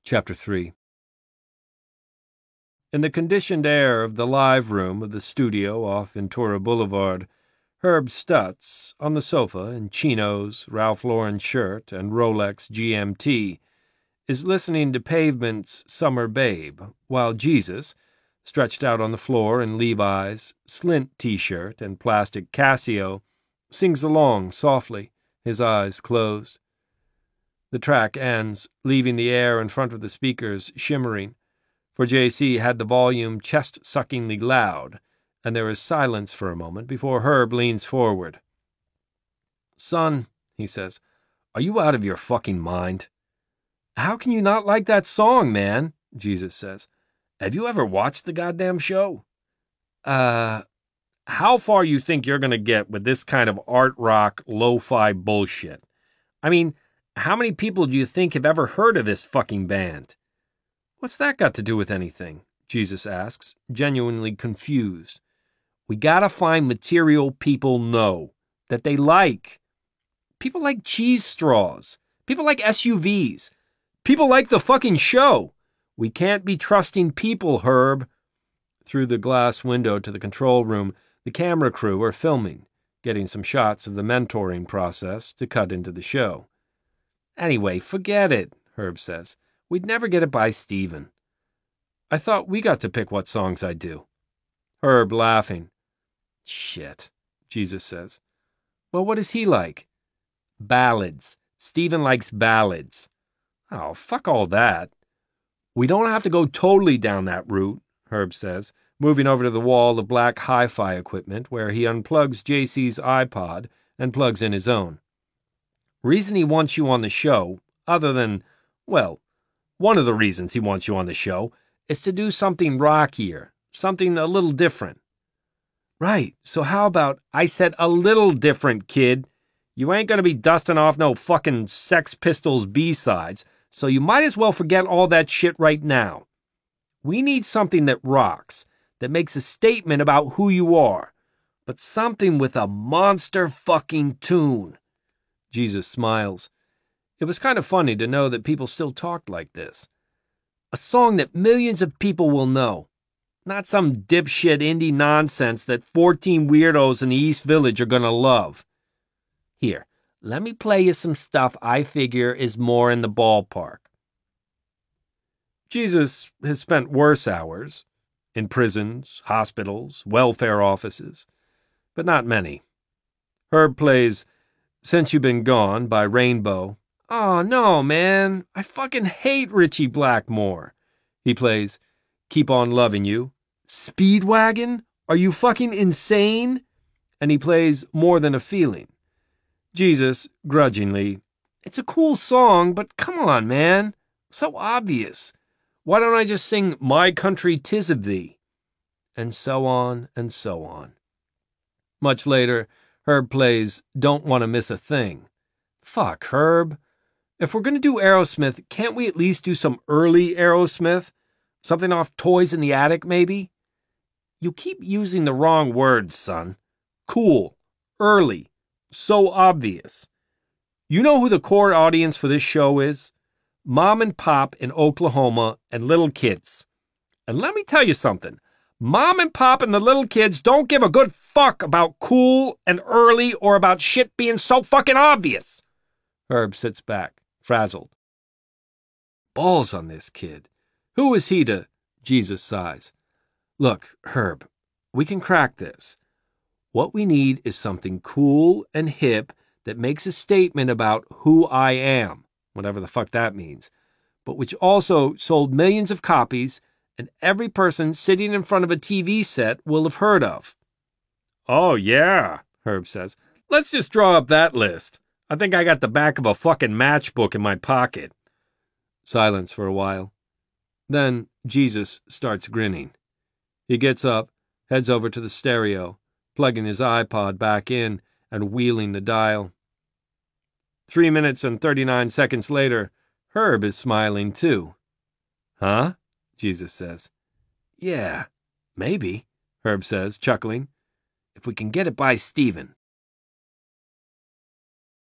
Chapter 3. In the conditioned air of the live room of the studio off Ventura Boulevard, Herb Stutz, on the sofa in chinos, Ralph Lauren shirt, and Rolex GMT, is listening to Pavement's Summer Babe, while Jesus, stretched out on the floor in Levi's, Slint t-shirt, and plastic Casio, sings along softly, his eyes closed. The track ends, leaving the air in front of the speakers shimmering, for JC had the volume chest-suckingly loud, and there is silence for a moment before Herb leans forward. "Son," he says, "are you out of your fucking mind?" "How can you not like that song, man?" Jesus says. "Have you ever watched the goddamn show?" How far you think you're gonna get with this kind of art rock, lo-fi bullshit? I mean, how many people do you think have ever heard of this fucking band?" "What's that got to do with anything?" Jesus asks, genuinely confused. "We gotta find material people know, that they like. People like cheese straws. People like SUVs. People like the fucking show. We can't be trusting people, Herb." Through the glass window to the control room, the camera crew are filming, getting some shots of the mentoring process to cut into the show. "Anyway, forget it," Herb says. "We'd never get it by Steven." "I thought we got to pick what songs I do." Herb laughing. "Shit," Jesus says. "Well, what is he like?" "Ballads. Steven likes ballads." "Oh, fuck all that." "We don't have to go totally down that route," Herb says, moving over to the wall of black hi-fi equipment where he unplugs JC's iPod and plugs in his own. "Reason he wants you on the show, other than, well, one of the reasons he wants you on the show, is to do something rockier, something a little different." "Right, so how about," "I said a little different, kid. You ain't gonna be dusting off no fucking Sex Pistols B-sides, so you might as well forget all that shit right now. We need something that rocks, that makes a statement about who you are, but something with a monster fucking tune." Jesus smiles. It was kind of funny to know that people still talked like this. A song that millions of people will know. Not some dipshit indie nonsense that 14 weirdos in the East Village are gonna love. "Here, let me play you some stuff I figure is more in the ballpark." Jesus has spent worse hours in prisons, hospitals, welfare offices, but not many. Herb plays "Since You've Been Gone" by Rainbow. "Oh, no, man. I fucking hate Richie Blackmore." He plays "Keep on Loving You." "Speedwagon? Are you fucking insane?" And he plays "More Than a Feeling." Jesus, grudgingly, "It's a cool song, but come on, man. So obvious. Why don't I just sing 'My Country 'Tis of Thee'?" And so on and so on. Much later, Herb plays "Don't Want to Miss a Thing." Fuck, Herb. If we're going to do Aerosmith, can't we at least do some early Aerosmith? Something off Toys in the Attic, maybe? You keep using the wrong words, son. Cool. Early. So obvious. You know who the core audience for this show is? Mom and Pop in Oklahoma and little kids. And let me tell you something. Mom and Pop and the little kids don't give a good fuck about cool and early or about shit being so fucking obvious. Herb sits back, frazzled. Balls on this kid. Who is he to... Jesus sighs. Look, Herb, we can crack this. What we need is something cool and hip that makes a statement about who I am, whatever the fuck that means, but which also sold millions of copies and every person sitting in front of a TV set will have heard of. "Oh, yeah," Herb says. "Let's just draw up that list. I think I got the back of a fucking matchbook in my pocket." Silence for a while. Then Jesus starts grinning. He gets up, heads over to the stereo, plugging his iPod back in and wheeling the dial. 3 minutes and 39 seconds later, Herb is smiling too. "Huh?" Jesus says. "Yeah, maybe," Herb says, chuckling. "If we can get it by Steven."